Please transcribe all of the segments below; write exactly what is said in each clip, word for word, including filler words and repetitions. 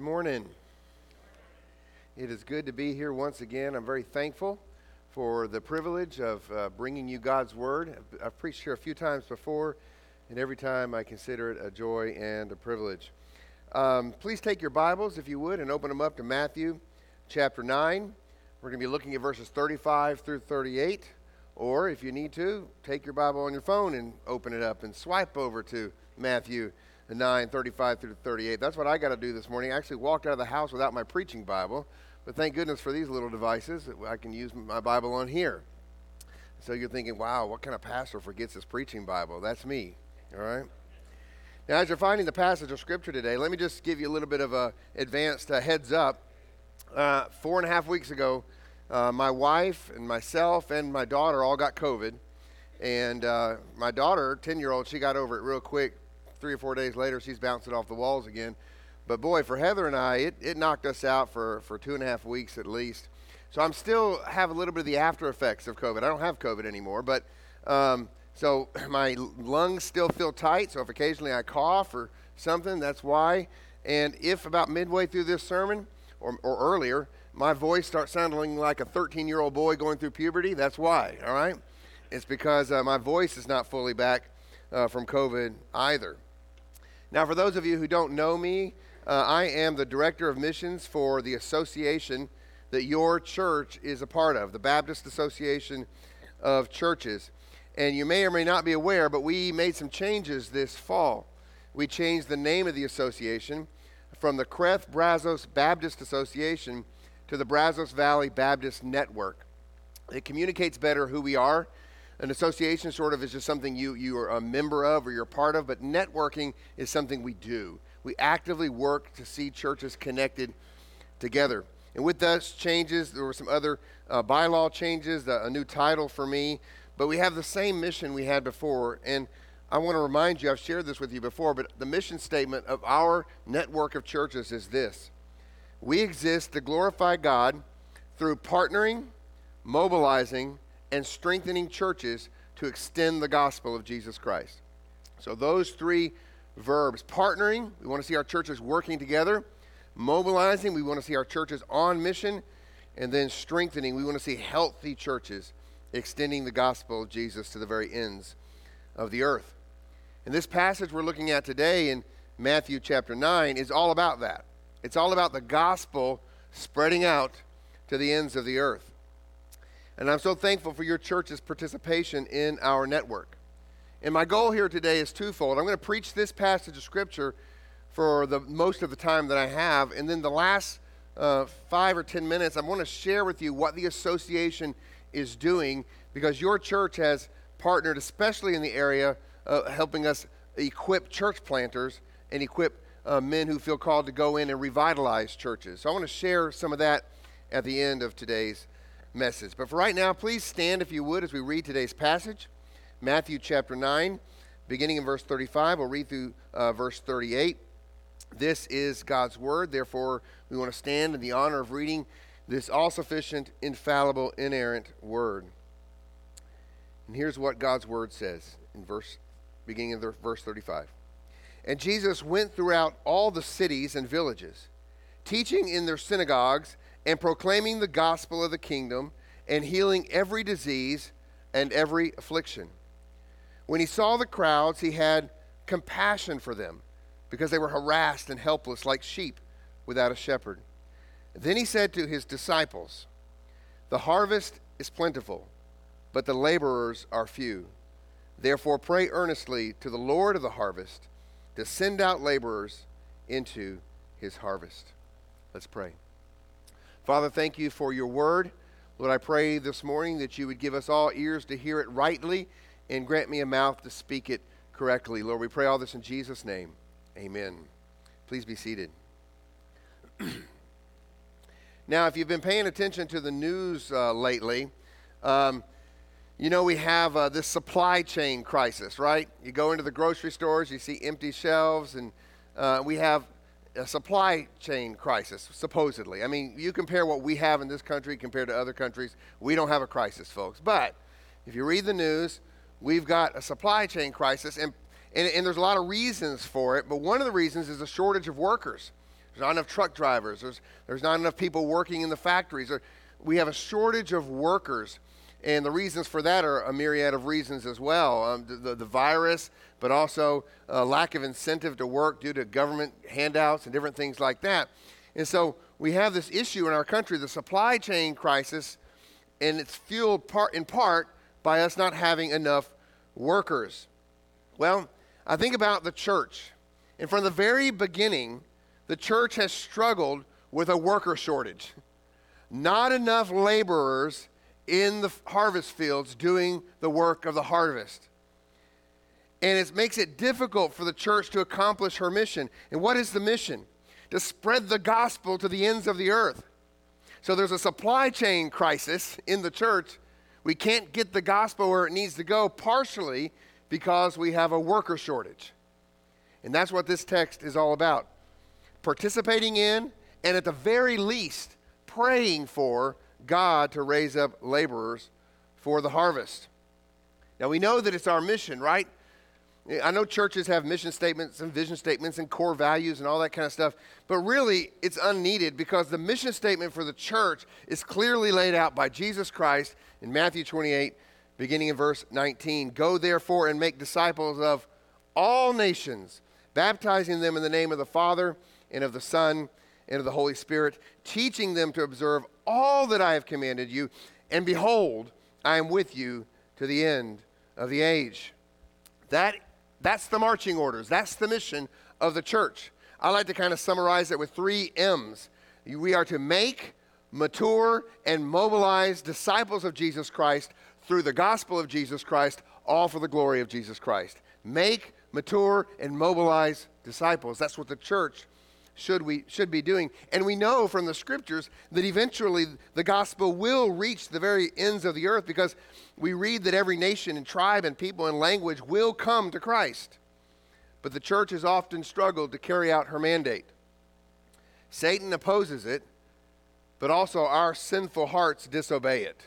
morning. It is good to be here once again. I'm very thankful for the privilege of uh, bringing you God's Word. I've, I've preached here a few times before, and every time I consider it a joy and a privilege. Um, please take your Bibles, if you would, and open them up to Matthew chapter nine. We're going to be looking at verses thirty-five through thirty-eight, or if you need to, take your Bible on your phone and open it up and swipe over to Matthew nine, thirty-five through thirty-eight. That's what I got to do this morning. I actually walked out of the house without my preaching Bible, but thank goodness for these little devices. I can use my Bible on here. So you're thinking, wow, what kind of pastor forgets his preaching Bible? That's me, all right? Now, as you're finding the passage of Scripture today, let me just give you a little bit of a advanced uh, heads up. Uh, four and a half weeks ago, uh, my wife and myself and my daughter all got COVID. And uh, my daughter, ten-year-old, she got over it real quick. Three or four days later, she's bouncing off the walls again. But boy, for Heather and I, it, it knocked us out for, for two and a half weeks at least. So I'm still have a little bit of the after effects of COVID. I don't have COVID anymore, but um, so my lungs still feel tight. So if occasionally I cough or something, that's why. And if about midway through this sermon or, or earlier, my voice starts sounding like a thirteen-year-old boy going through puberty, that's why, all right? It's because uh, my voice is not fully back uh, from COVID either. Now, for those of you who don't know me, uh, I am the Director of Missions for the association that your church is a part of, the Baptist Association of Churches. And you may or may not be aware, but we made some changes this fall. We changed the name of the association from the Creth Brazos Baptist Association to the Brazos Valley Baptist Network. It communicates better who we are. An association sort of is just something you, you are a member of or you're part of, but networking is something we do. We actively work to see churches connected together. And with those changes, there were some other uh, bylaw changes, the, a new title for me, but we have the same mission we had before. And I want to remind you, I've shared this with you before, but the mission statement of our network of churches is this: we exist to glorify God through partnering, mobilizing, and strengthening churches to extend the gospel of Jesus Christ. So those three verbs: partnering, we want to see our churches working together; mobilizing, we want to see our churches on mission; and then strengthening, we want to see healthy churches extending the gospel of Jesus to the very ends of the earth. And this passage we're looking at today in Matthew chapter nine is all about that. It's all about the gospel spreading out to the ends of the earth. And I'm so thankful for your church's participation in our network. And my goal here today is twofold. I'm going to preach this passage of Scripture for the most of the time that I have, and then the last uh, five or ten minutes, I want to share with you what the association is doing, because your church has partnered, especially in the area, uh, helping us equip church planters and equip uh, men who feel called to go in and revitalize churches. So I want to share some of that at the end of today's message. But for right now, please stand if you would as we read today's passage, Matthew chapter nine, beginning in verse thirty-five. We'll read through uh, verse thirty-eight. This is God's word. Therefore, we want to stand in the honor of reading this all-sufficient, infallible, inerrant word. And here's what God's word says in verse, beginning in verse thirty-five. And Jesus went throughout all the cities and villages, teaching in their synagogues and proclaiming the gospel of the kingdom, and healing every disease and every affliction. When he saw the crowds, he had compassion for them, because they were harassed and helpless like sheep without a shepherd. Then he said to his disciples, "The harvest is plentiful, but the laborers are few. Therefore pray earnestly to the Lord of the harvest to send out laborers into his harvest." Let's pray. Father, thank you for your word. Lord, I pray this morning that you would give us all ears to hear it rightly and grant me a mouth to speak it correctly. Lord, we pray all this in Jesus' name. Amen. Please be seated. Now, if you've been paying attention to the news uh, lately, um, you know we have uh, this supply chain crisis, right? You go into the grocery stores, you see empty shelves, and uh, we have a supply chain crisis, supposedly. I mean, you compare what we have in this country compared to other countries, we don't have a crisis, folks. But if you read the news, we've got a supply chain crisis, and, and, and there's a lot of reasons for it, but one of the reasons is a shortage of workers. There's not enough truck drivers. There's, there's not enough people working in the factories. There, we have a shortage of workers. And the reasons for that are a myriad of reasons as well. Um, the, the, the virus, but also a lack of incentive to work due to government handouts and different things like that. And so we have this issue in our country, the supply chain crisis, and it's fueled part, in part by us not having enough workers. Well, I think about the church. And from the very beginning, the church has struggled with a worker shortage. Not enough laborers in the harvest fields doing the work of the harvest. And it makes it difficult for the church to accomplish her mission. And what is the mission? To spread the gospel to the ends of the earth. So there's a supply chain crisis in the church. We can't get the gospel where it needs to go, partially because we have a worker shortage. And that's what this text is all about. Participating in, and at the very least, praying for God to raise up laborers for the harvest. Now we know that it's our mission, right? I know churches have mission statements and vision statements and core values and all that kind of stuff, but really it's unneeded because the mission statement for the church is clearly laid out by Jesus Christ in Matthew twenty-eight, beginning in verse nineteen. Go therefore and make disciples of all nations, baptizing them in the name of the Father and of the Son and of the Holy Spirit, teaching them to observe all that I have commanded you, and behold, I am with you to the end of the age. That, that's the marching orders. That's the mission of the church. I like to kind of summarize it with three M's. We are to make, mature, and mobilize disciples of Jesus Christ through the gospel of Jesus Christ, all for the glory of Jesus Christ. Make, mature, and mobilize disciples. That's what the church should we should be doing. And we know from the scriptures that eventually the gospel will reach the very ends of the earth, because we read that every nation and tribe and people and language will come to Christ. But the church has often struggled to carry out her mandate. Satan opposes it, but also our sinful hearts disobey it.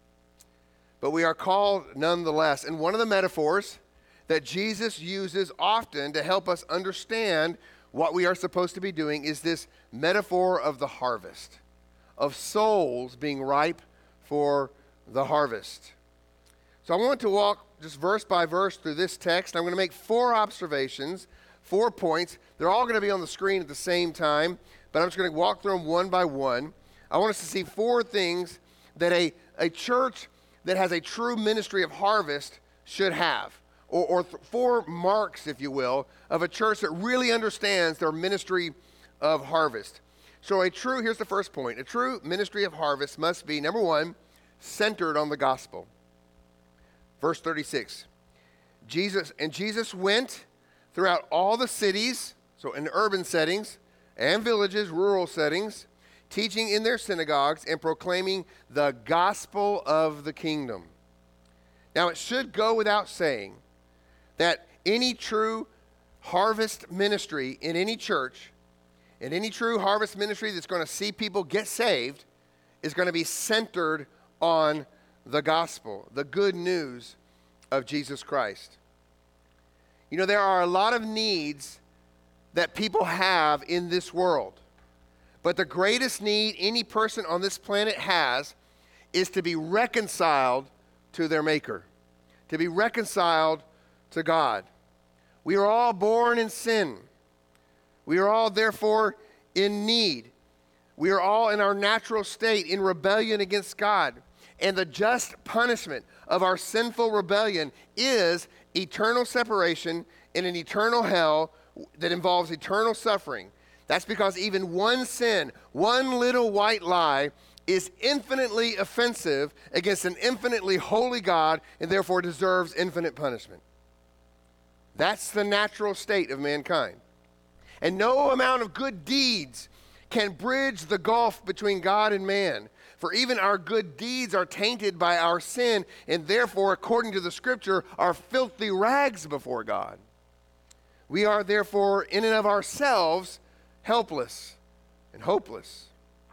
But we are called nonetheless. And one of the metaphors that Jesus uses often to help us understand what we are supposed to be doing is this metaphor of the harvest, of souls being ripe for the harvest. So I want to walk just verse by verse through this text. I'm going to make four observations, four points. They're all going to be on the screen at the same time, but I'm just going to walk through them one by one. I want us to see four things that a, a church that has a true ministry of harvest should have. Or, or th- four marks, if you will, of a church that really understands their ministry of harvest. So a true, here's the first point, a true ministry of harvest must be, number one, centered on the gospel. Verse thirty-six, Jesus, and Jesus went throughout all the cities, so in urban settings, and villages, rural settings, teaching in their synagogues and proclaiming the gospel of the kingdom. Now it should go without saying that any true harvest ministry in any church, and any true harvest ministry that's going to see people get saved, is going to be centered on the gospel, the good news of Jesus Christ. You know, there are a lot of needs that people have in this world, but the greatest need any person on this planet has is to be reconciled to their Maker, to be reconciled to God. We are all born in sin. We are all therefore in need. We are all in our natural state in rebellion against God. And the just punishment of our sinful rebellion is eternal separation in an eternal hell that involves eternal suffering. That's because even one sin, one little white lie, is infinitely offensive against an infinitely holy God, and therefore deserves infinite punishment. That's the natural state of mankind. And no amount of good deeds can bridge the gulf between God and man. For even our good deeds are tainted by our sin, and therefore, according to the scripture, are filthy rags before God. We are therefore, in and of ourselves, helpless and hopeless.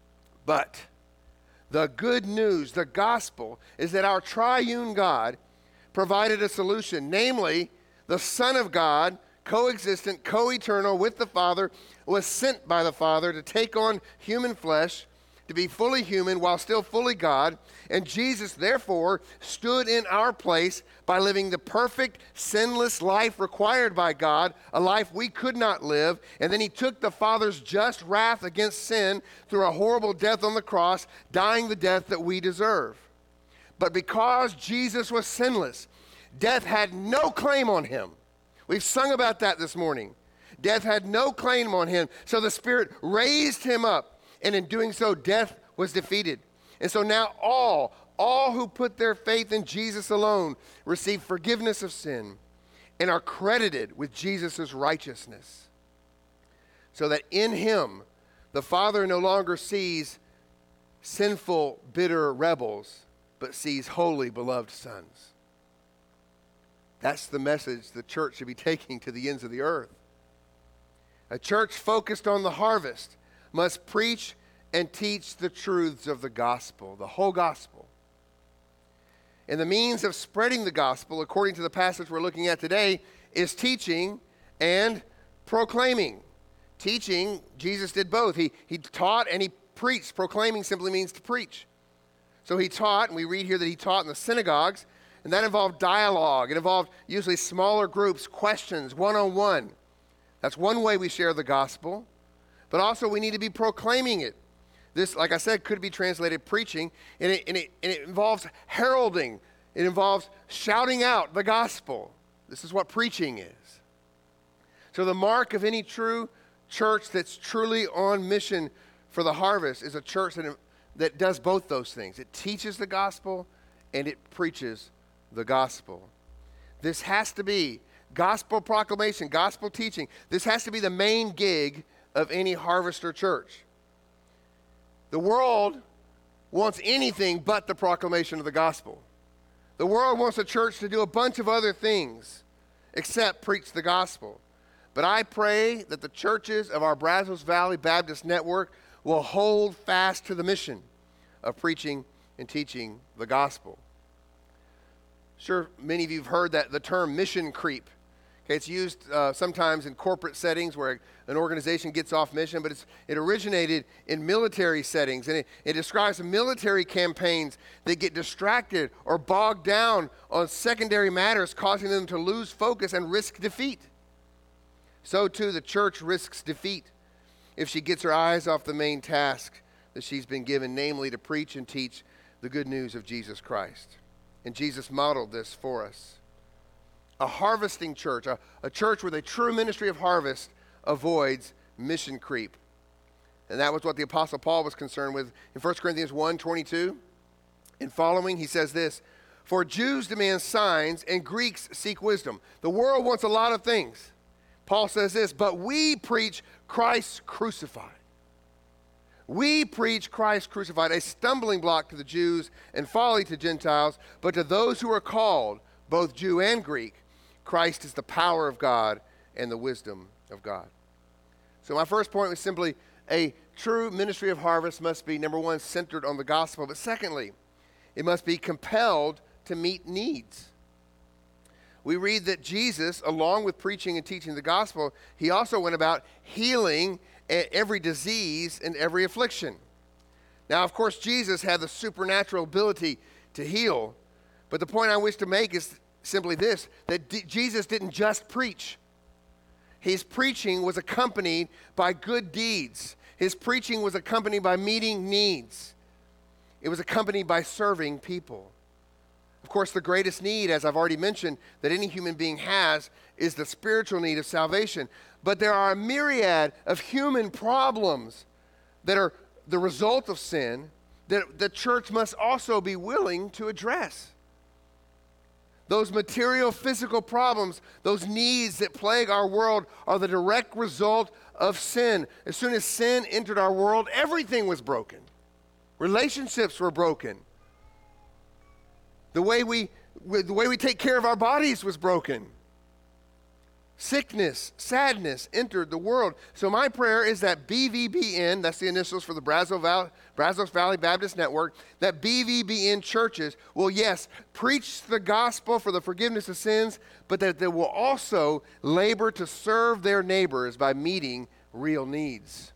But the good news, the gospel, is that our triune God provided a solution, namely, the Son of God co-existent, co-eternal with the Father, was sent by the Father to take on human flesh, to be fully human while still fully God. And Jesus, therefore, stood in our place by living the perfect, sinless life required by God, a life we could not live. And then he took the Father's just wrath against sin through a horrible death on the cross, dying the death that we deserve. But because Jesus was sinless, death had no claim on him. We've sung about that this morning. Death had no claim on him. So the Spirit raised him up. And in doing so, death was defeated. And so now all, all who put their faith in Jesus alone receive forgiveness of sin and are credited with Jesus' righteousness. So that in him, the Father no longer sees sinful, bitter rebels, but sees holy, beloved sons. That's the message the church should be taking to the ends of the earth. A church focused on the harvest must preach and teach the truths of the gospel, the whole gospel. And the means of spreading the gospel, according to the passage we're looking at today, is teaching and proclaiming. Teaching, Jesus did both. He, he taught and he preached. Proclaiming simply means to preach. So he taught, and we read here that he taught in the synagogues, and that involved dialogue. It involved usually smaller groups, questions, one-on-one. That's one way we share the gospel. But also we need to be proclaiming it. This, like I said, could be translated preaching, and it, and, it, and it involves heralding. It involves shouting out the gospel. This is what preaching is. So the mark of any true church that's truly on mission for the harvest is a church that, that does both those things. It teaches the gospel and it preaches the gospel. This has to be gospel proclamation, gospel teaching. This has to be the main gig of any harvester church. The world wants anything but the proclamation of the gospel. The world wants a church to do a bunch of other things except preach the gospel. But I pray that the churches of our Brazos Valley Baptist Network will hold fast to the mission of preaching and teaching the gospel. Sure, many of you have heard that the term mission creep. Okay, it's used uh, sometimes in corporate settings where an organization gets off mission, but it's, it originated in military settings, and it, it describes military campaigns that get distracted or bogged down on secondary matters, causing them to lose focus and risk defeat. So too, the church risks defeat if she gets her eyes off the main task that she's been given, namely to preach and teach the good news of Jesus Christ. And Jesus modeled this for us. A harvesting church, a, a church with a true ministry of harvest, avoids mission creep. And that was what the Apostle Paul was concerned with in First Corinthians one twenty-two. In following, he says this, "For Jews demand signs and Greeks seek wisdom." The world wants a lot of things. Paul says this, "But we preach Christ crucified." We preach Christ crucified, a stumbling block to the Jews and folly to Gentiles, but to those who are called, both Jew and Greek, Christ is the power of God and the wisdom of God. So my first point was simply a true ministry of harvest must be, number one, centered on the gospel. But secondly, it must be compelled to meet needs. We read that Jesus, along with preaching and teaching the gospel, he also went about healing every disease and every affliction. Now, of course, Jesus had the supernatural ability to heal. But the point I wish to make is simply this, that D- Jesus didn't just preach. His preaching was accompanied by good deeds. His preaching was accompanied by meeting needs. It was accompanied by serving people. Of course, the greatest need, as I've already mentioned, that any human being has is the spiritual need of salvation. But there are a myriad of human problems that are the result of sin that the church must also be willing to address. Those material, physical problems, those needs that plague our world are the direct result of sin. As soon as sin entered our world, everything was broken. Relationships were broken. The way we, the way we take care of our bodies was broken. sickness, sadness entered the world. So my prayer is that B V B N, that's the initials for the Brazos Valley, Brazos Valley Baptist Network, that B V B N churches will, yes, preach the gospel for the forgiveness of sins, but that they will also labor to serve their neighbors by meeting real needs.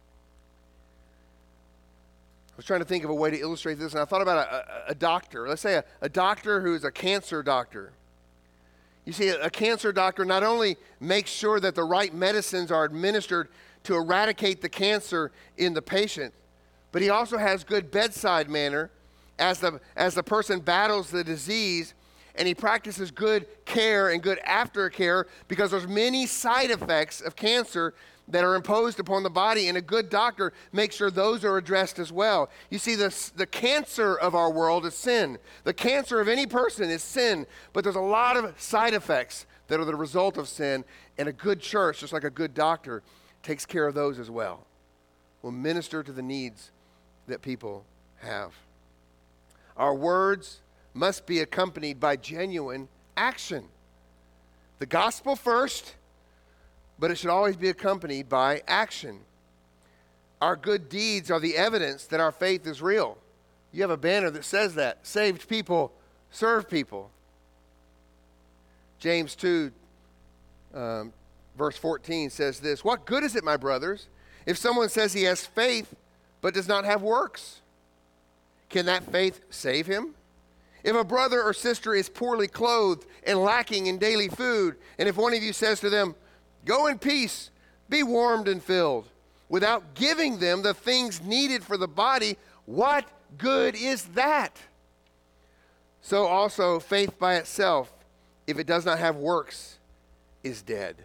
I was trying to think of a way to illustrate this, and I thought about a, a, a doctor. Let's say a, a doctor who's a cancer doctor. You see, a, a cancer doctor not only makes sure that the right medicines are administered to eradicate the cancer in the patient, but he also has good bedside manner as the, as the person battles the disease, and he practices good care and good aftercare because there's many side effects of cancer that are imposed upon the body, and a good doctor makes sure those are addressed as well. You see, the, the cancer of our world is sin. The cancer of any person is sin, but there's a lot of side effects that are the result of sin, and a good church, just like a good doctor, takes care of those as well. Will minister to the needs that people have. Our words must be accompanied by genuine action. The gospel first, but it should always be accompanied by action. Our good deeds are the evidence that our faith is real. You have a banner that says that. Saved people serve people. James two, um, verse fourteen says this, "What good is it, my brothers, if someone says he has faith but does not have works? Can that faith save him? If a brother or sister is poorly clothed and lacking in daily food, and if one of you says to them, 'Go in peace, be warmed and filled,' without giving them the things needed for the body, what good is that? So also faith by itself, if it does not have works, is dead."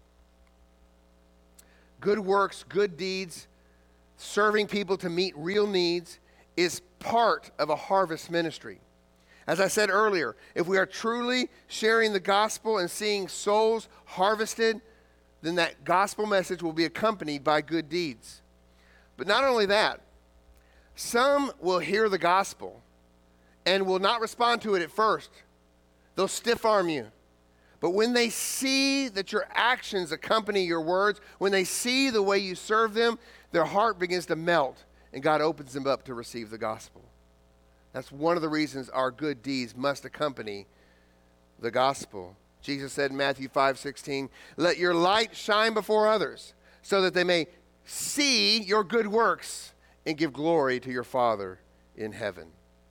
Good works, good deeds, serving people to meet real needs is part of a harvest ministry. As I said earlier, if we are truly sharing the gospel and seeing souls harvested, then that gospel message will be accompanied by good deeds. But not only that, some will hear the gospel and will not respond to it at first. They'll stiff arm you. But when they see that your actions accompany your words, when they see the way you serve them, their heart begins to melt and God opens them up to receive the gospel. That's one of the reasons our good deeds must accompany the gospel. Jesus said in Matthew five sixteen, "Let your light shine before others, so that they may see your good works and give glory to your Father in heaven."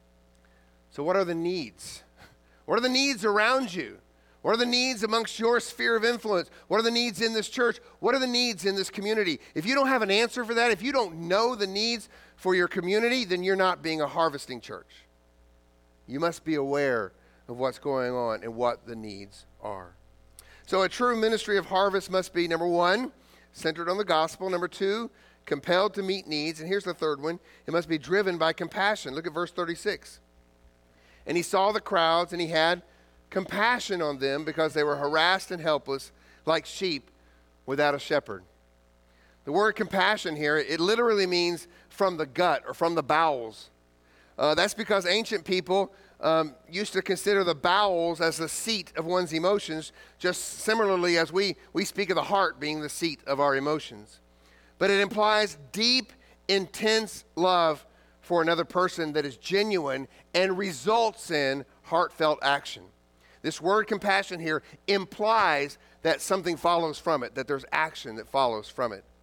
So what are the needs? What are the needs around you? What are the needs amongst your sphere of influence? What are the needs in this church? What are the needs in this community? If you don't have an answer for that, if you don't know the needs for your community, then you're not being a harvesting church. You must be aware of what's going on and what the needs are. So a true ministry of harvest must be, number one, centered on the gospel. Number two, compelled to meet needs. And here's the third one. It must be driven by compassion. Look at verse thirty-six. "And he saw the crowds, and he had compassion on them because they were harassed and helpless like sheep without a shepherd." The word compassion here, it literally means from the gut or from the bowels. Uh, that's because ancient people um, used to consider the bowels as the seat of one's emotions, just similarly as we, we speak of the heart being the seat of our emotions. But it implies deep, intense love for another person that is genuine and results in heartfelt action. This word compassion here implies that something follows from it, that there's action that follows from it.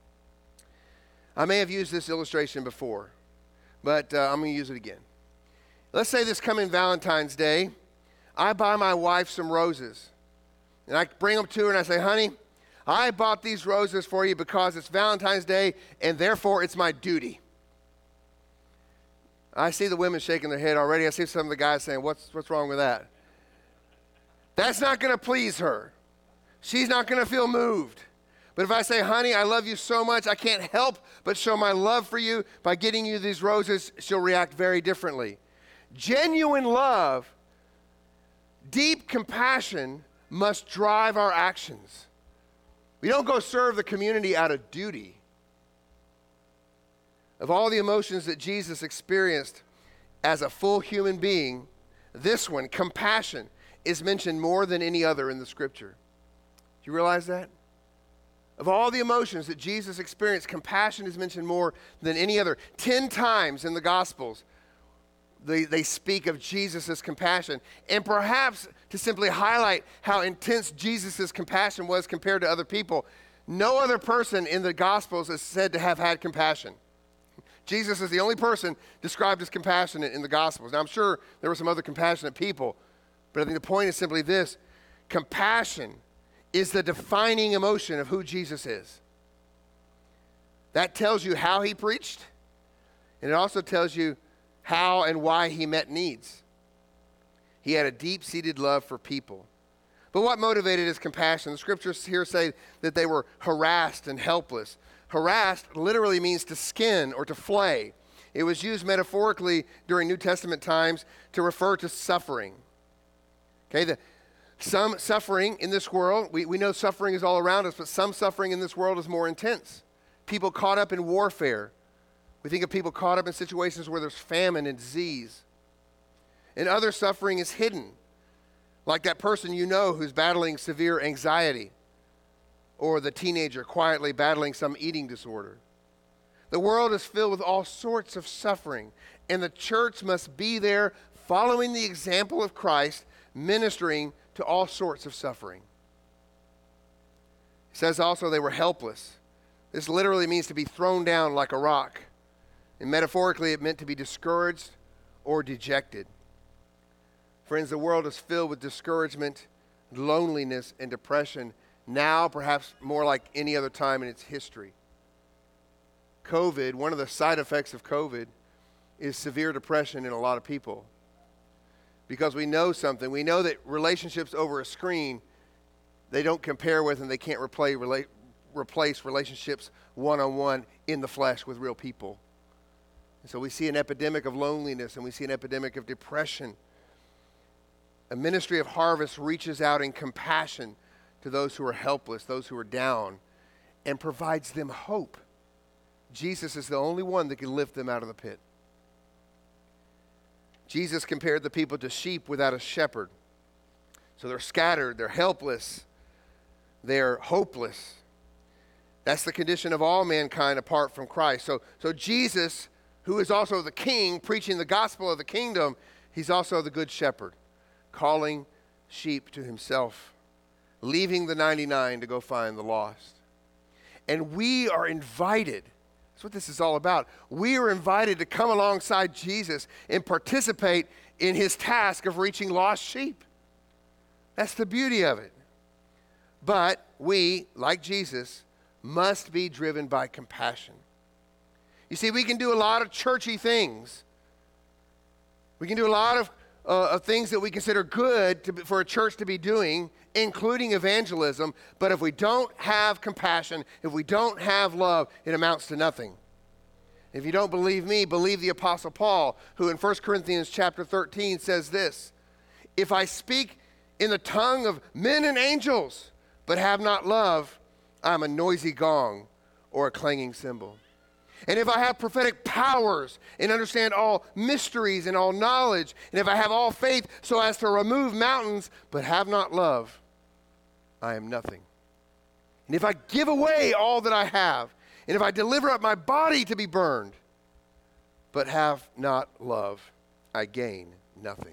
I may have used this illustration before, but uh, I'm going to use it again. Let's say this coming Valentine's Day, I buy my wife some roses, and I bring them to her and I say, "Honey, I bought these roses for you because it's Valentine's Day, and therefore it's my duty." I see the women shaking their head already. I see some of the guys saying, what's, what's wrong with that? That's not going to please her. She's not going to feel moved. But if I say, "Honey, I love you so much, I can't help but show my love for you by getting you these roses," she'll react very differently. Genuine love, deep compassion must drive our actions. We don't go serve the community out of duty. Of all the emotions that Jesus experienced as a full human being, this one, compassion, is mentioned more than any other in the scripture. Do you realize that? Of all the emotions that Jesus experienced, compassion is mentioned more than any other. Ten times in the Gospels, they, they speak of Jesus' compassion. And perhaps to simply highlight how intense Jesus' compassion was compared to other people, no other person in the Gospels is said to have had compassion. Jesus is the only person described as compassionate in the Gospels. Now, I'm sure there were some other compassionate people, but I think the point is simply this: compassion is the defining emotion of who Jesus is. That tells you how he preached, and it also tells you how and why he met needs. He had a deep-seated love for people. But what motivated his compassion? The scriptures here say that they were harassed and helpless. Harassed literally means to skin or to flay. It was used metaphorically during New Testament times to refer to suffering. Okay, the, some suffering in this world, we, we know suffering is all around us, but some suffering in this world is more intense. People caught up in warfare. We think of people caught up in situations where there's famine and disease. And other suffering is hidden, like that person you know who's battling severe anxiety, or the teenager quietly battling some eating disorder. The world is filled with all sorts of suffering, and the church must be there following the example of Christ, ministering to all sorts of suffering. It says also they were helpless. This literally means to be thrown down like a rock. And metaphorically, it meant to be discouraged or dejected. Friends, the world is filled with discouragement, loneliness, and depression, now perhaps more like any other time in its history. COVID, one of the side effects of COVID is severe depression in a lot of people. Because we know something. We know that relationships over a screen, they don't compare with and they can't replace, rela- replace relationships one-on-one in the flesh with real people. And so we see an epidemic of loneliness and we see an epidemic of depression. A ministry of harvest reaches out in compassion to those who are helpless, those who are down, and provides them hope. Jesus is the only one that can lift them out of the pit. Jesus compared the people to sheep without a shepherd. So they're scattered, they're helpless, they're hopeless. That's the condition of all mankind apart from Christ. So, so Jesus, who is also the king, preaching the gospel of the kingdom, he's also the good shepherd, calling sheep to himself, leaving the ninety-nine to go find the lost. And we are invited. That's what this is all about. We are invited to come alongside Jesus and participate in his task of reaching lost sheep. That's the beauty of it. But we, like Jesus, must be driven by compassion. You see, we can do a lot of churchy things. We can do a lot of, uh, of things that we consider good to, for a church to be doing, including evangelism, but if we don't have compassion, if we don't have love, it amounts to nothing. If you don't believe me, believe the Apostle Paul, who in First Corinthians chapter thirteen says this: if I speak in the tongue of men and angels, but have not love, I'm a noisy gong or a clanging cymbal. And if I have prophetic powers and understand all mysteries and all knowledge, and if I have all faith so as to remove mountains, but have not love, I am nothing. And if I give away all that I have, and if I deliver up my body to be burned, but have not love, I gain nothing.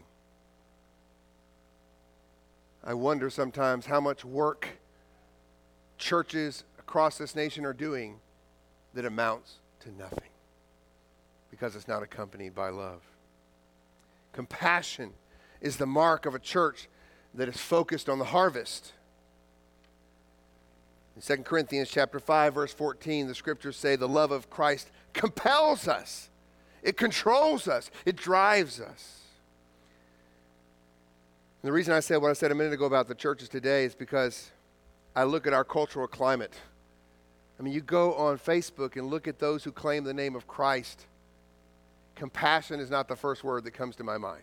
I wonder sometimes how much work churches across this nation are doing that amounts to nothing because it's not accompanied by love. Compassion is the mark of a church that is focused on the harvest. In Second Corinthians chapter five, verse fourteen, the scriptures say the love of Christ compels us. It controls us. It drives us. And the reason I said what I said a minute ago about the churches today is because I look at our cultural climate. I mean, you go on Facebook and look at those who claim the name of Christ. Compassion is not the first word that comes to my mind.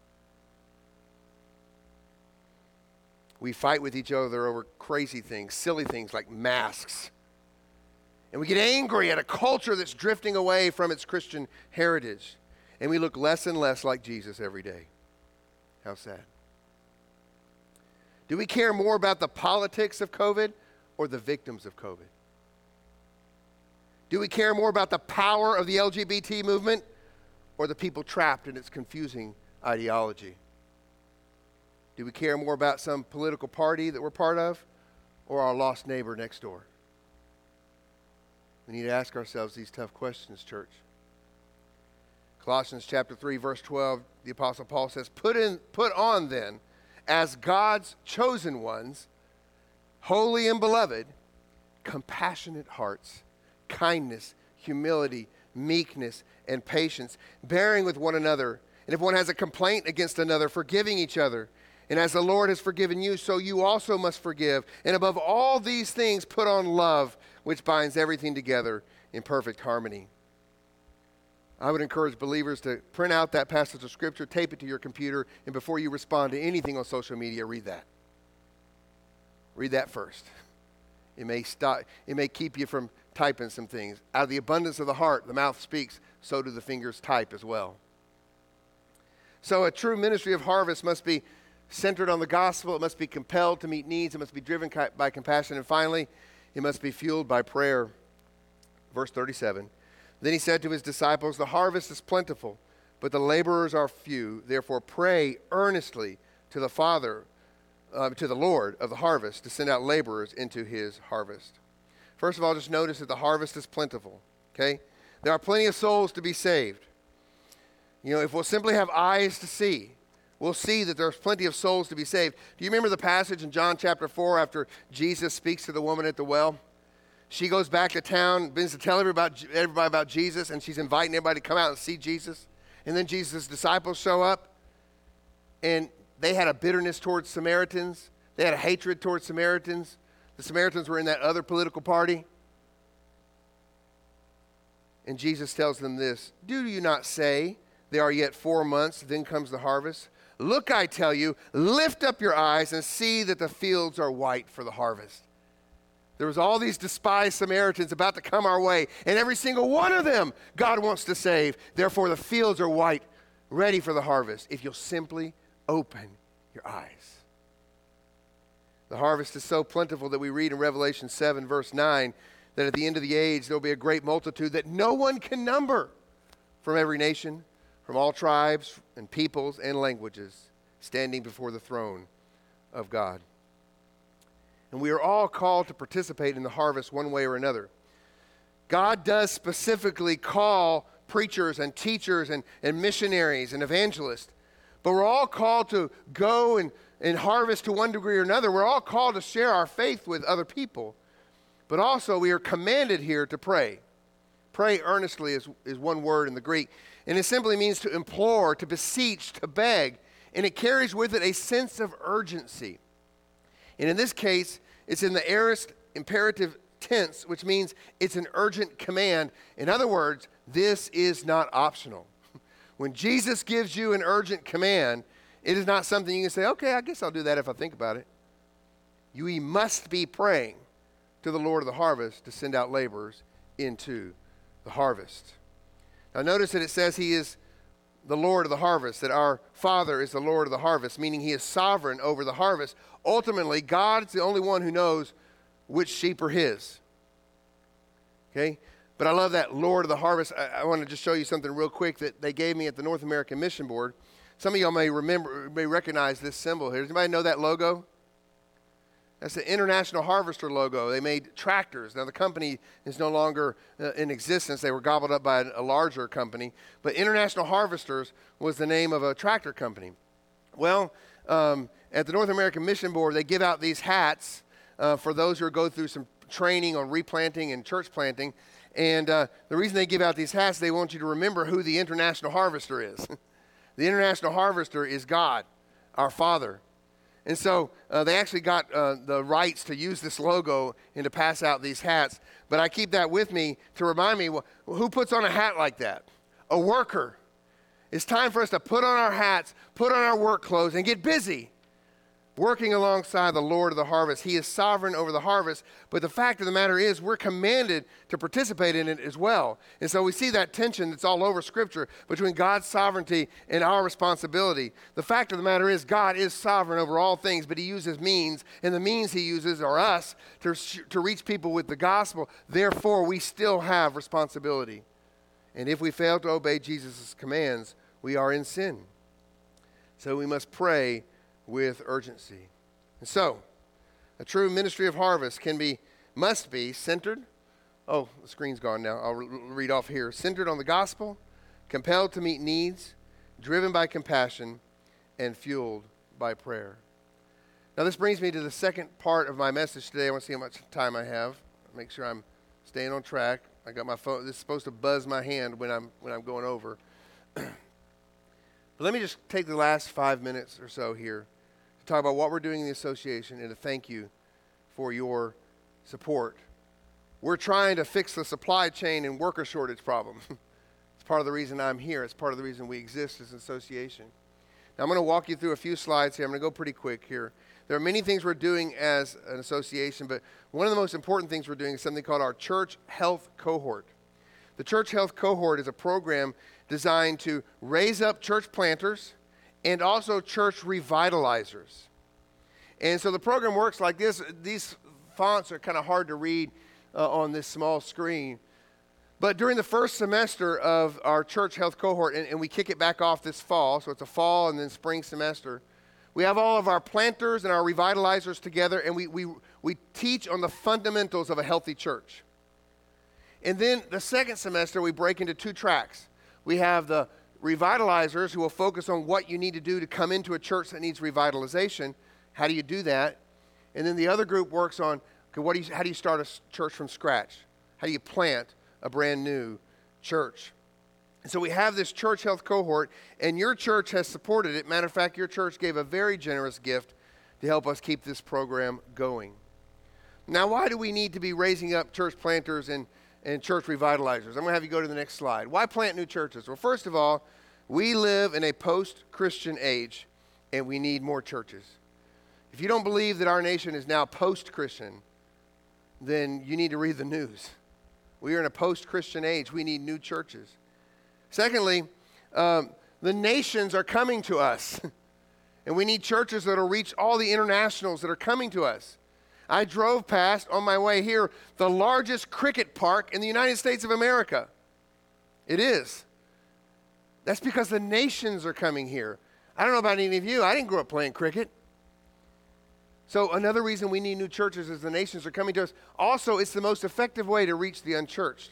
We fight with each other over crazy things, silly things like masks. And we get angry at a culture that's drifting away from its Christian heritage. And we look less and less like Jesus every day. How sad. Do we care more about the politics of COVID or the victims of COVID? Do we care more about the power of the L G B T movement or the people trapped in its confusing ideology? Do we care more about some political party that we're part of or our lost neighbor next door? We need to ask ourselves these tough questions, church. Colossians chapter three, verse twelve, the Apostle Paul says, Put in, put on then, as God's chosen ones, holy and beloved, compassionate hearts, kindness, humility, meekness, and patience, bearing with one another. And if one has a complaint against another, forgiving each other. And as the Lord has forgiven you, so you also must forgive. And above all these things, put on love, which binds everything together in perfect harmony. I would encourage believers to print out that passage of Scripture, tape it to your computer, and before you respond to anything on social media, read that. Read that first. It may stop, it may keep you from typing some things. Out of the abundance of the heart, the mouth speaks, so do the fingers type as well. So a true ministry of harvest must be centered on the gospel. It must be compelled to meet needs. It must be driven by compassion. And finally, it must be fueled by prayer. Verse thirty-seven. Then he said to his disciples, the harvest is plentiful, but the laborers are few. Therefore pray earnestly to the Father, uh, to the Lord of the harvest, to send out laborers into his harvest. First of all, just notice that the harvest is plentiful, okay? There are plenty of souls to be saved. You know, if we'll simply have eyes to see, we'll see that there's plenty of souls to be saved. Do you remember the passage in John chapter four after Jesus speaks to the woman at the well? She goes back to town, begins to tell everybody, everybody about Jesus, and she's inviting everybody to come out and see Jesus. And then Jesus' disciples show up, and they had a bitterness towards Samaritans. They had a hatred towards Samaritans. The Samaritans were in that other political party. And Jesus tells them this, do you not say, there are yet four months, then comes the harvest? Look, I tell you, lift up your eyes and see that the fields are white for the harvest. There was all these despised Samaritans about to come our way, and every single one of them God wants to save. Therefore, the fields are white, ready for the harvest, if you'll simply open your eyes. The harvest is so plentiful that we read in Revelation seven, verse nine, that at the end of the age, there will be a great multitude that no one can number, from every nation, from all tribes and peoples and languages, standing before the throne of God. And we are all called to participate in the harvest one way or another. God does specifically call preachers and teachers and, and missionaries and evangelists, but we're all called to go and, and harvest to one degree or another. We're all called to share our faith with other people, but also we are commanded here to pray. Pray earnestly is, is one word in the Greek, and it simply means to implore, to beseech, to beg, and it carries with it a sense of urgency. And in this case, it's in the aorist imperative tense, which means it's an urgent command. In other words, this is not optional. When Jesus gives you an urgent command, it is not something you can say, okay, I guess I'll do that if I think about it. You must be praying to the Lord of the harvest to send out laborers into the harvest. Now notice that it says he is the Lord of the harvest, that our Father is the Lord of the harvest, meaning he is sovereign over the harvest. Ultimately, God is the only one who knows which sheep are his. Okay? But I love that Lord of the harvest. I, I want to just show you something real quick that they gave me at the North American Mission Board. Some of y'all may remember, may recognize this symbol here. Does anybody know that logo? That's the International Harvester logo. They made tractors. Now, the company is no longer uh, in existence. They were gobbled up by a, a larger company. But International Harvesters was the name of a tractor company. Well, um, at the North American Mission Board, they give out these hats uh, for those who go through some training on replanting and church planting. And uh, the reason they give out these hats, they want you to remember who the International Harvester is. The International Harvester is God, our Father. And so uh, they actually got uh, the rights to use this logo and to pass out these hats. But I keep that with me to remind me, well, who puts on a hat like that? A worker. It's time for us to put on our hats, put on our work clothes, and get busy. working alongside the Lord of the harvest. He is sovereign over the harvest, but the fact of the matter is we're commanded to participate in it as well. And so we see that tension that's all over Scripture between God's sovereignty and our responsibility. The fact of the matter is God is sovereign over all things, but he uses means, and the means he uses are us to, to reach people with the gospel. Therefore, we still have responsibility. And if we fail to obey Jesus' commands, we are in sin. So we must pray with urgency. And so, a true ministry of harvest can be, must be centered. Oh, the screen's gone now. I'll re- read off here. Centered on the gospel, compelled to meet needs, driven by compassion, and fueled by prayer. Now, this brings me to the second part of my message today. I want to see how much time I have. Make sure I'm staying on track. I got my phone. This is supposed to buzz my hand when I'm when I'm going over. But let me just take the last five minutes or so here to talk about what we're doing in the association and to thank you for your support. We're trying to fix the supply chain and worker shortage problem. It's part of the reason I'm here. It's part of the reason we exist as an association. Now, I'm going to walk you through a few slides here. I'm going to go pretty quick here. There are many things we're doing as an association, but one of the most important things we're doing is something called our Church Health Cohort. The Church Health Cohort is a program designed to raise up church planters and also church revitalizers. And so the program works like this. These fonts are kind of hard to read uh, on this small screen. But during the first semester of our Church Health Cohort, and, and we kick it back off this fall, so it's a fall and then spring semester, we have all of our planters and our revitalizers together, and we, we, we teach on the fundamentals of a healthy church. And then the second semester, we break into two tracks. We have the revitalizers who will focus on what you need to do to come into a church that needs revitalization. How do you do that? And then the other group works on, okay, what do you, how do you start a church from scratch? How do you plant a brand new church? And so we have this Church Health Cohort, and your church has supported it. Matter of fact, your church gave a very generous gift to help us keep this program going. Now, why do we need to be raising up church planters and, and church revitalizers? I'm going to have you go to the next slide. Why plant new churches? Well, first of all, we live in a post-Christian age, and we need more churches. If you don't believe that our nation is now post-Christian, then you need to read the news. We are in a post-Christian age. We need new churches. Secondly, um, the nations are coming to us, and we need churches that will reach all the internationals that are coming to us. I drove past, on my way here, the largest cricket park in the United States of America. It is. That's because the nations are coming here. I don't know about any of you. I didn't grow up playing cricket. So another reason we need new churches is the nations are coming to us. Also, it's the most effective way to reach the unchurched.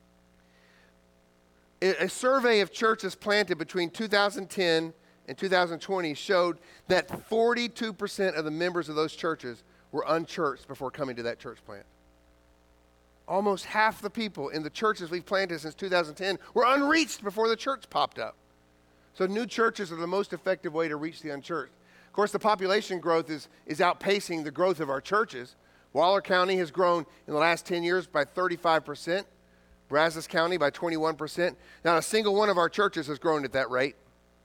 A survey of churches planted between two thousand ten and two thousand twenty showed that forty-two percent of the members of those churches were unchurched before coming to that church plant. Almost half the people in the churches we've planted since two thousand ten were unreached before the church popped up. So new churches are the most effective way to reach the unchurched. Of course, the population growth is, is outpacing the growth of our churches. Waller County has grown in the last ten years by thirty-five percent. Brazos County by twenty-one percent. Not a single one of our churches has grown at that rate.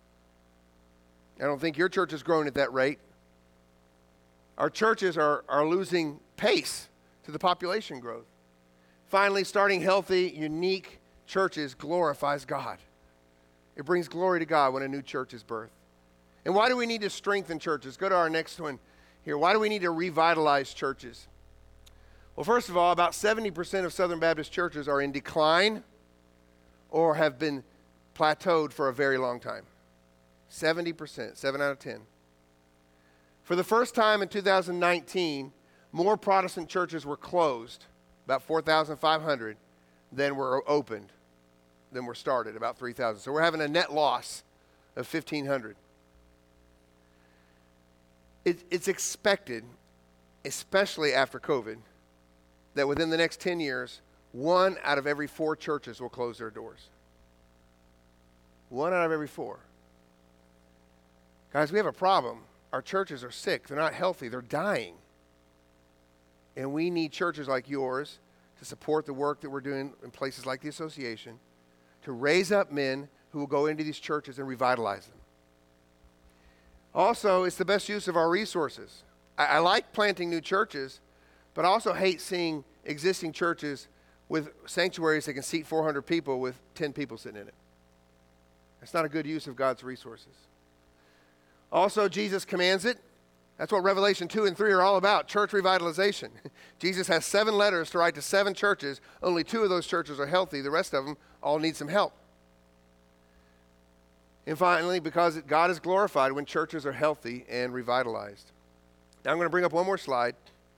I don't think your church has grown at that rate. Our churches are, are losing pace to the population growth. Finally, starting healthy, unique churches glorifies God. It brings glory to God when a new church is birthed. And why do we need to strengthen churches? Go to our next one here. Why do we need to revitalize churches? Well, first of all, about seventy percent of Southern Baptist churches are in decline or have been plateaued for a very long time. seventy percent, seven out of ten. For the first time in two thousand nineteen, more Protestant churches were closed, about four thousand five hundred, than were opened, than were started, about three thousand. So we're having a net loss of fifteen hundred. It, it's expected, especially after COVID, that within the next ten years, one out of every four churches will close their doors. One out of every four. Guys, we have a problem. Our churches are sick. They're not healthy. They're dying. And we need churches like yours to support the work that we're doing in places like the association, to raise up men who will go into these churches and revitalize them. Also, it's the best use of our resources. I, I like planting new churches, but I also hate seeing existing churches with sanctuaries that can seat four hundred people with ten people sitting in it. That's not a good use of God's resources. Also, Jesus commands it. That's what Revelation two and three are all about, church revitalization. Jesus has seven letters to write to seven churches. Only two of those churches are healthy. The rest of them all need some help. And finally, because God is glorified when churches are healthy and revitalized. Now I'm going to bring up one more slide.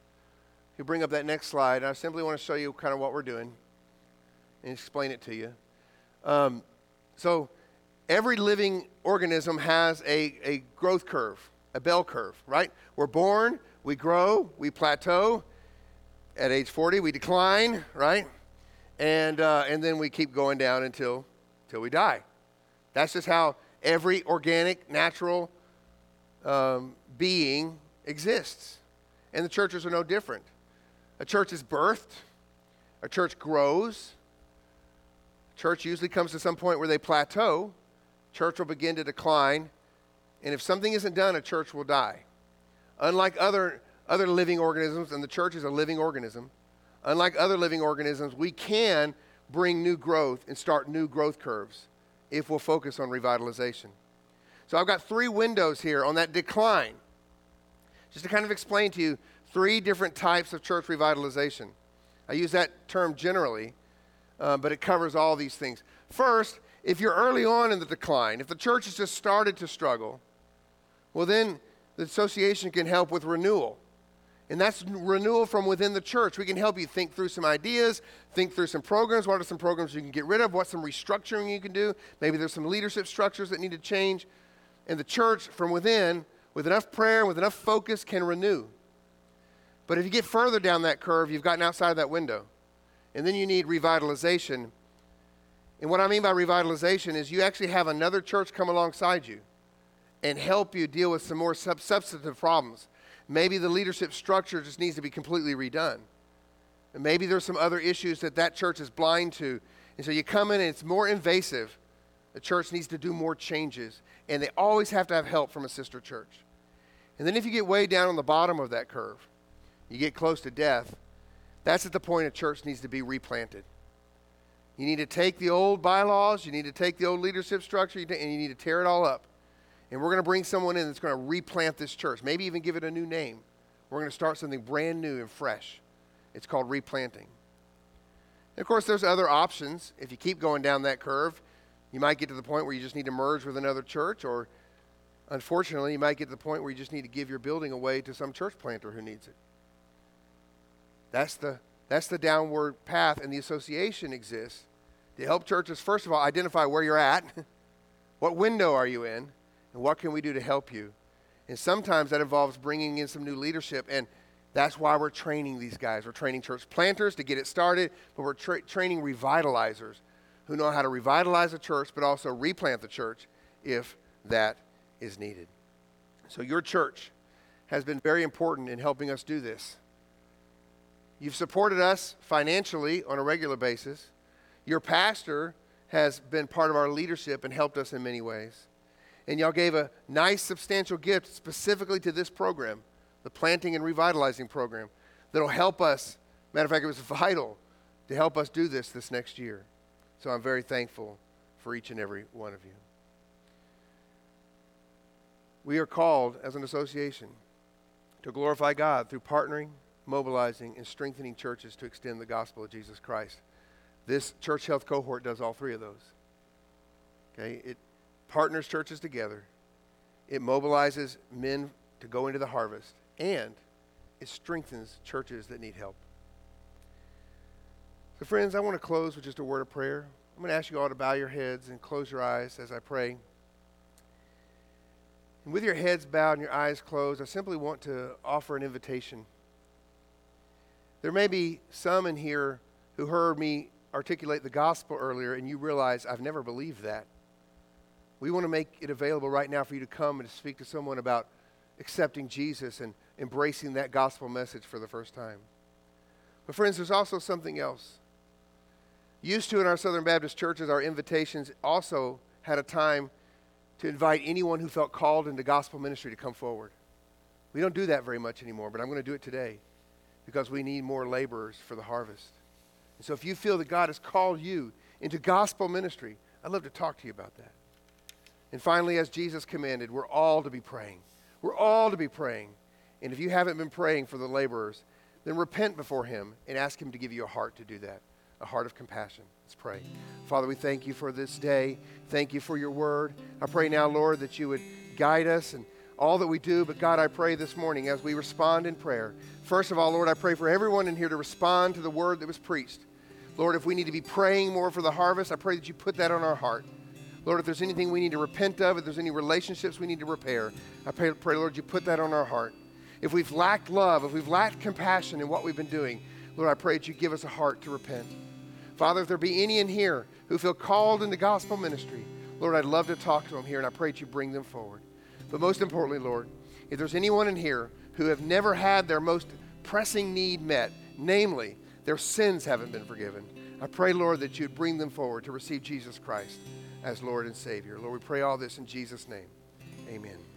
You bring up that next slide. I simply want to show you kind of what we're doing and explain it to you. Um, so every living organism has a, a growth curve, a bell curve, right? We're born, we grow, we plateau. At age forty, we decline, right? And uh, and then we keep going down until, until we die. That's just how every organic, natural um, being exists. And the churches are no different. A church is birthed. A church grows. Church usually comes to some point where they plateau. Church will begin to decline. And if something isn't done, a church will die. Unlike other, other living organisms, and the church is a living organism, unlike other living organisms, we can bring new growth and start new growth curves if we'll focus on revitalization. So I've got three windows here on that decline, just to kind of explain to you three different types of church revitalization. I use that term generally, uh, but it covers all these things. First, if you're early on in the decline, if the church has just started to struggle, well then the association can help with renewal. And that's renewal from within the church. We can help you think through some ideas, think through some programs. What are some programs you can get rid of? What's some restructuring you can do? Maybe there's some leadership structures that need to change. And the church from within, with enough prayer, with enough focus, can renew. But if you get further down that curve, you've gotten outside of that window. And then you need revitalization. And what I mean by revitalization is you actually have another church come alongside you and help you deal with some more sub- substantive problems. Maybe the leadership structure just needs to be completely redone. And maybe there's some other issues that that church is blind to. And so you come in and it's more invasive. The church needs to do more changes. And they always have to have help from a sister church. And then if you get way down on the bottom of that curve, you get close to death, that's at the point a church needs to be replanted. You need to take the old bylaws, you need to take the old leadership structure, and you need to tear it all up. And we're going to bring someone in that's going to replant this church, maybe even give it a new name. We're going to start something brand new and fresh. It's called replanting. And of course, there's other options. If you keep going down that curve, you might get to the point where you just need to merge with another church, or unfortunately, you might get to the point where you just need to give your building away to some church planter who needs it. That's the, that's the downward path, and the association exists to help churches, first of all, identify where you're at, what window are you in, and what can we do to help you. And sometimes that involves bringing in some new leadership, and that's why we're training these guys. We're training church planters to get it started, but we're tra- training revitalizers who know how to revitalize a church, but also replant the church if that is needed. So your church has been very important in helping us do this. You've supported us financially on a regular basis. Your pastor has been part of our leadership and helped us in many ways. And y'all gave a nice, substantial gift specifically to this program, the Planting and Revitalizing program, that'll help us. Matter of fact, it was vital to help us do this this next year. So I'm very thankful for each and every one of you. We are called as an association to glorify God through partnering, mobilizing, and strengthening churches to extend the gospel of Jesus Christ. This church health cohort does all three of those. Okay, it partners churches together, it mobilizes men to go into the harvest, and it strengthens churches that need help. So friends, I want to close with just a word of prayer. I'm going to ask you all to bow your heads and close your eyes as I pray. And with your heads bowed and your eyes closed, I simply want to offer an invitation. There may be some in here who heard me articulate the gospel earlier, and you realize I've never believed that. We want to make it available right now for you to come and to speak to someone about accepting Jesus and embracing that gospel message for the first time. But friends, there's also something else. Used to in our Southern Baptist churches, our invitations also had a time to invite anyone who felt called into gospel ministry to come forward. We don't do that very much anymore, but I'm going to do it today because we need more laborers for the harvest. And so if you feel that God has called you into gospel ministry, I'd love to talk to you about that. And finally, as Jesus commanded, we're all to be praying. We're all to be praying. And if you haven't been praying for the laborers, then repent before him and ask him to give you a heart to do that, a heart of compassion. Let's pray. Father, we thank you for this day. Thank you for your word. I pray now, Lord, that you would guide us in all that we do. But God, I pray this morning as we respond in prayer. First of all, Lord, I pray for everyone in here to respond to the word that was preached. Lord, if we need to be praying more for the harvest, I pray that you put that on our heart. Lord, if there's anything we need to repent of, if there's any relationships we need to repair, I pray, pray, Lord, you put that on our heart. If we've lacked love, if we've lacked compassion in what we've been doing, Lord, I pray that you give us a heart to repent. Father, if there be any in here who feel called into gospel ministry, Lord, I'd love to talk to them here, and I pray that you bring them forward. But most importantly, Lord, if there's anyone in here who have never had their most pressing need met, namely, their sins haven't been forgiven, I pray, Lord, that you'd bring them forward to receive Jesus Christ as Lord and Savior. Lord, we pray all this in Jesus' name. Amen.